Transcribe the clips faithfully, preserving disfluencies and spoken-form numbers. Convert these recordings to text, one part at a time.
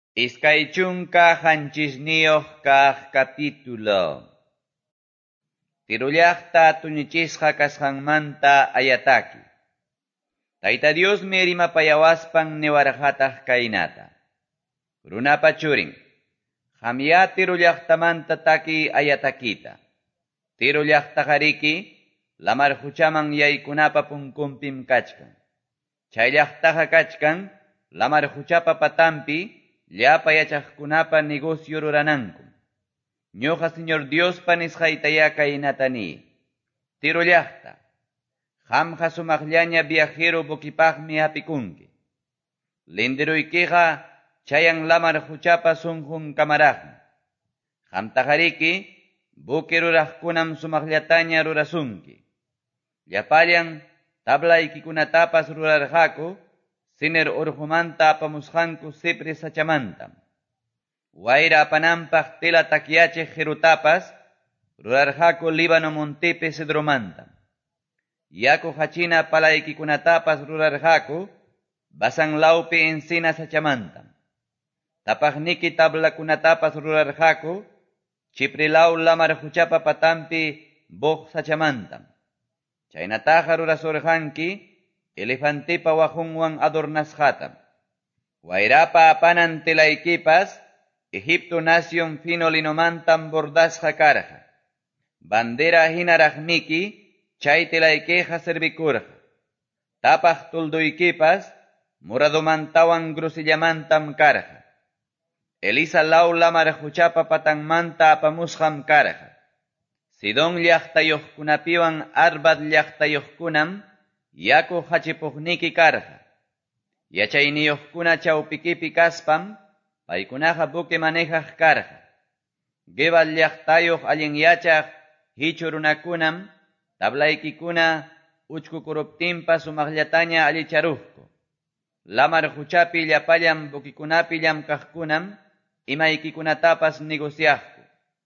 Iskay chunka hanchisniyuq kaq capítulo. Tirullaqta tuñichisqa kasqanmanta ayataki. Tayta Dios mi rimapayawaspan niwarqataq kaynata. Runapa churin. Hamya tirullaqtamanta taki ayatakita. Tirullaqtaqariki lamar huchaman yaykunapa punkumpim kachkan. Chayllaqtaqa kachkan lamar huchapa patampi llapa yachaqkunapa negocio ruranankum. Ñuqa Señor Diospa nisqaytaya kaynatani. Tirullaqta. Qamqa sumaqllaña viajero bukipaqmi apikunki. Lindiruykiqa chayan lamar huchapa sunqun kamaraqmi. Qamtaqariki buki ruraqkunam sumaqllataña rurasunki. Llapallan tablaykikunatapas rurarqaku siner urqumanta apamusqanku sipri sachamantam. Wayra apananpaq tela takyachiq qirutapas rurarqaku Líbano montipi cedromantam. Yaku hachina palaykikunatapas rurarqaku Basanlawpi encina sachamantam. Tapaqniki tablakunatapas rurarqaku Chiprilaw lamar huchapa patampi bug sachamantam. Chaynataqa rurasurqanki elefantipa wajunwan adornasqatam. Wayrapa apanan telaykipas Egipto nación fino linomantam bordasqa karqa. Bandera hinaraqmiki chay telaykiqa servikurqa. Tapaq tulduykipas muradomantawan grusillamantam karqa. Elisa law lamar huchapa patanmanta apamusqam karqa. Sidon llaqtayuqkunapiwan Arbad llaqtayuqkunam yaku hachipuqniki karqa. Yachayniyuqkuna chawpikipi kaspam paykunaqa buque manejaq karqa. Gebal llaqtayuq allin yachaq hichu runakunam tablaykikuna uchkukuruptinpa sumaqllataña allicharuqku. Lamar huchapi llapallan buquikunapi llamkaqkunam imaykikunatapas negociaqku.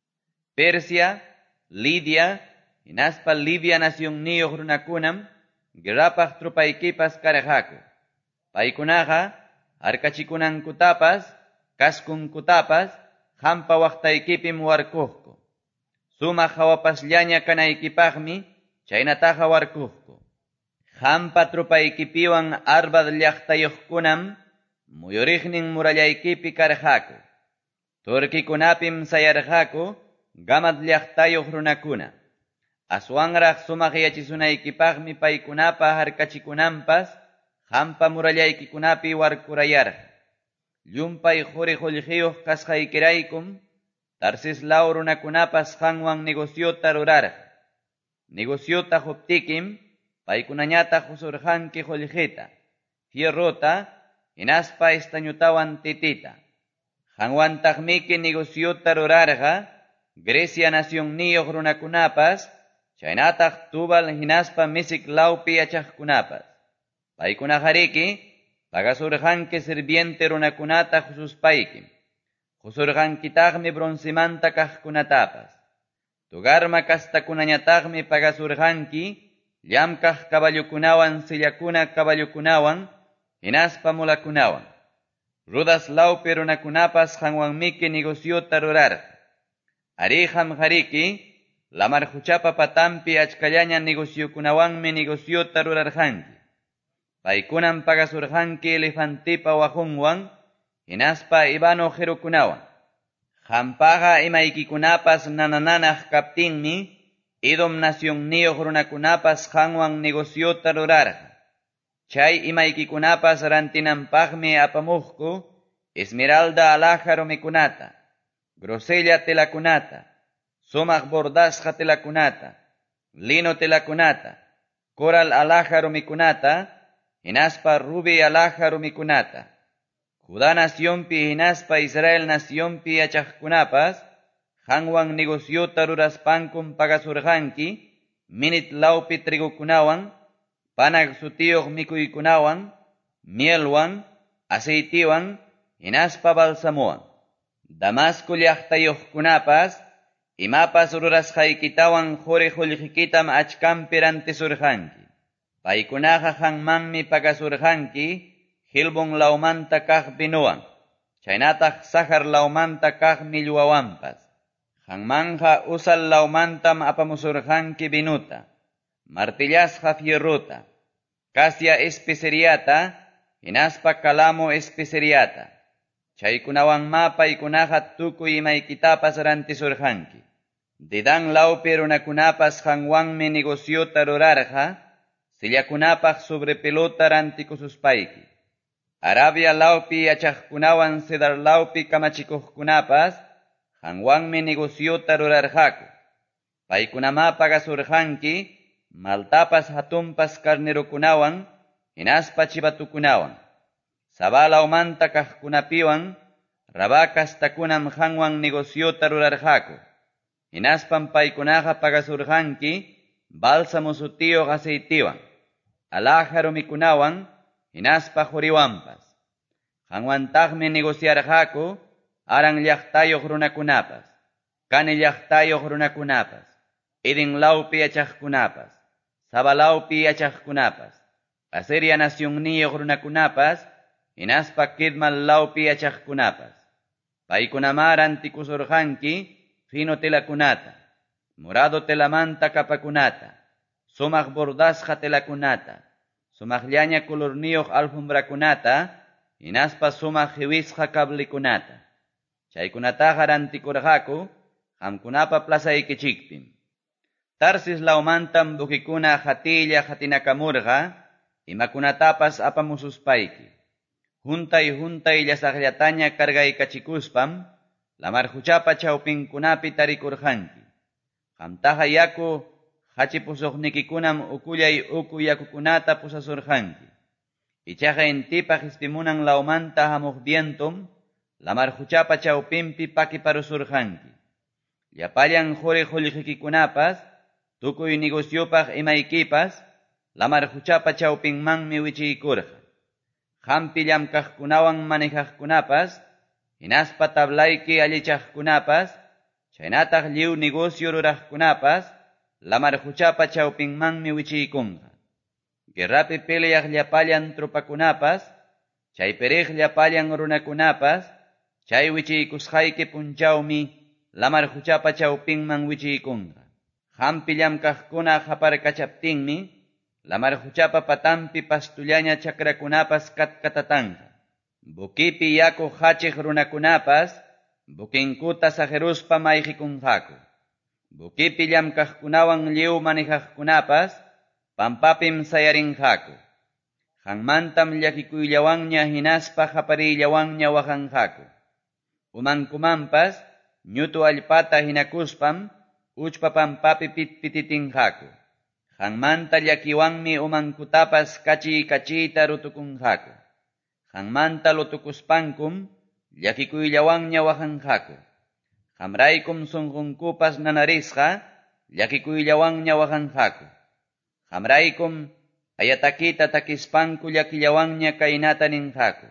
Persia, Lidia, hinaspa Libia nacionniyuq runakunam guerrapaq trupaykipas karqaku. Paykunaqa arkachikunanкutapas kaskunkutapas hampa waqtaykipim warkuqku. Sumaq hawapasllaña kanaykipaqmi chaynataqa warkuqku. Hampa trupaykipiwan Arbad llaqtayuqkunam muyuriqnin murallaykipi karqaku. Turkikunapim sayarqaku Gamad llaqtayuq runakuna. Aswanraq sumaq yachisunaykipaqmi paykunapa harkachikunanpas hampa murallaykikunapi warkurayarqa. Llumpay quri qullqiyuq kasqaykiraykum Tarsislaw runakunapas qanwan negociota rurarqa. Negociota huptikim paykunañata husurqanki qullqita, fierrota, hinaspa estañutawan titita. Qanwantaqmiki negociota rurarqa Grecia nacionniyuq runakunapas chaynataq Tubal hinaspa Misiklawpi yachaqkunapas. Paykunaqariki pagasurqanki sirviente runakunata hususpaykim. Husurqankitaqmi bronzimanta kaqkunatapas. Tugarma kastakunañataqmi pagasurqanki llamkaq kaballukunawan sillakuna kaballukunawan hinaspa mulakunawan. Rudaslawpi runakunapas qanwanmiki negociota rurarqa. Ari qamqariki lamar huchapa patampi achkallaña negociokunawanmi negociota rurarqanki. Paykunam pagasurqanki elefantipa wajunwan hinaspa ibano qhirukunawan. Qampaqa imaykikunapas nanananaq kaptinmi Edom nacionniyuq runakunapas qanwan negociota rurarqa. Chay imaykikunapas rantinanpaqmi apamuqku esmeralda alhaja rumikunata, grosella telakunata, sumaq bordasqa telakunata, lino telakunata, coral alhaja rumikunata, hinaspa rubi alhaja rumikunata. Judá nacionpi hinaspa Israel nacionpi yachaqkunapas qanwan negociota ruraspankum pagasurqanki minit lawpi trigukunawan, panag sutiyuq mikuykunawan, mielwan, aceitiwan, hinaspa balsamuwan. Damasco llaqtayuqkunapas imapas rurasqaykitawan quri qullqikitam achkampi rantisurqanki. Paykunaqa qanmanmi pagasurqanki Hilbon lawmanta kaq binuwan. Chaynataq sahar laumanta kaq millwawanpas. Hanmanja usal laumantam apamusurqanki binuta. Martillasqa fierruta. Kasya especeriata, hinaspa kalamo especeriata. Chaykunawanma paykunaqa tukuy imaykitapas rantisurqanki. Didan laupi runakunapas hanwanmi negociota rurarqa, sillakunapaq sobre pelota rantikususpayki. Arabia laupi yachaqkunawan Cedar laupi kamachikuqkunapas, hanwanmi negociota rurarqaku. Paykunama pagasurqanki, maltapas hatumpas carnerokunawan, hinaspa chivatukunawan. Sabalaumanta kaqkunapiwan, rabakastakunam hanwan negociota rurarqaku. Hinaspan paykunaqa pagasurqanki, bálsamo sutiyo aceitiwan. Alajaro mikunawan, hinaspa juriwanpas. Hanwantaqmi negociarqaku, aran llaqtayoq runakunapas. Kani llaqtayoq runakunapas. Idin laupi yachaqkunapas. Sabalaupi yachaqkunapas. Asiria nacionniyoq runakunapas, hinaspa kidmal laupi yachaqkunapas. Paykunama rantikusurqanki, fino telakunata, morado telamanta kapakunata, sumaq bordasqa telakunata, sumaqllaña colorniyoq alfombrakunata, hinaspa sumaq hiwisqa kablikunata. Chaykunataqa rantikurqaku, qamkunapa plasaykichikpim. Tarsis laumantam bukikuna hatilla hatinakamurqa, imakunatapas apamususpayki. Juntay juntay llasaqllataña kargaykachikuspam, lamar huchapa chawpinkunapi tarikurqanki. Qamtaqa yaku hachipusuqnikikunam ukullay uku yakukunata pusasurqanki. Ichaqa intipaq ispimunan laumanta hamuq vientum, lamar huchapa chawpinpi pakiparusurqanki. Llapallan juri qullqikikunapas, tukuy negociopaq imaykipas, lamar huchapa chawpinmanmi wichiykurqa. Hampi llamkaqkunawan manejaqkunapas, hinaspa tablayki allichaqkunapas, chaynataq lliw negocio ruraqkunapas, lamar huchapa chawpinmanmi wichiykunqa. Guerrapi peleaq llapallan tropakunapas, chaypiriq llapallan runakunapas, chay wichiykusqayki punchawmi, lamar huchapa chawpinman wichiykunqa. Hampi llamkaqkuna haparkachaptinmi, lamar huchapa patampi pastullaña chakrakunapas katkatatanga. Bukipi yaku hachiq runakunapas, bukinkuta sajeruspa mayqikunqaku. Bukipi llamkaqkunawan lliw manejaqkunapas, pampapim sayarinqaku. Hanmantam llakikuyllawanña hinaspa haparillawanña wahanqaku. Umankumanpas, ñutu allpata hinakuspam, uchpa pampapi pitpititinqaku. Hanmanta llakiwanmi umankutapas kachi kachita rutukunqaku. Hanmanta lutukuspankum, llakikuyllawanña wahanqaku. Hamraykum sunqunkupas nanarisqa, llakikuyllawanña wahanqaku. Hamraykum ayatakita takispanku llakillawanña kaynata ninqaku.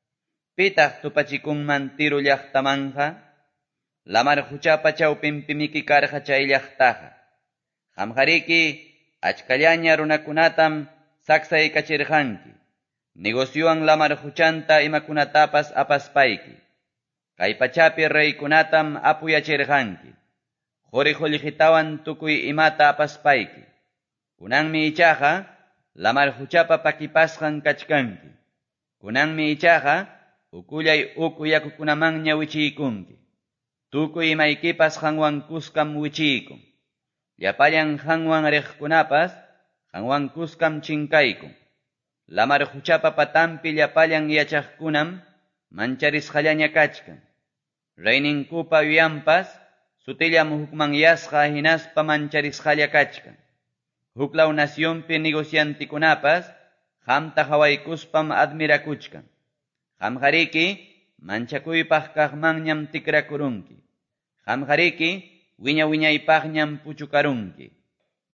Pitaq tupachikunman tiru llaqtamanja, lamar huchapa chawpinpimiki karqa chay llaqtaqa. Hamhariki achkallaña runakunatam saksaykachirqanki. Negocioan lamar huchanta imakunatapas apaspayki. Kay pachapi reykunatam apuyachirqanki. Juri qullqitawan tukuy imata apaspayki. Kunanmi ichaqa, lamar huchapa pakipasqan kachkanki. Kunanmi ichaqa, ukullay uku yakukunamanña wichiykunki. Tukuy imaykipas hanwankuskam wichiykun. Llapallan hanwan riqkunapas, hanwankuskam chinkaykun. Lamar huchapa patampi llapallan yachaqkunam, mancharisqallaña kachkan. Reyninkupa uyampas, sutillam hukman yasqa hinaspa mancharisqalla kachkan. Huklaw nacionpi negociantikunapas, hamta hawaykuspam admirakuchkan. Hamhariki, manchakuypaq kaqmanñam tikrakurunki. Hamhariki, wiña wiñaypaqñam puchukarunki.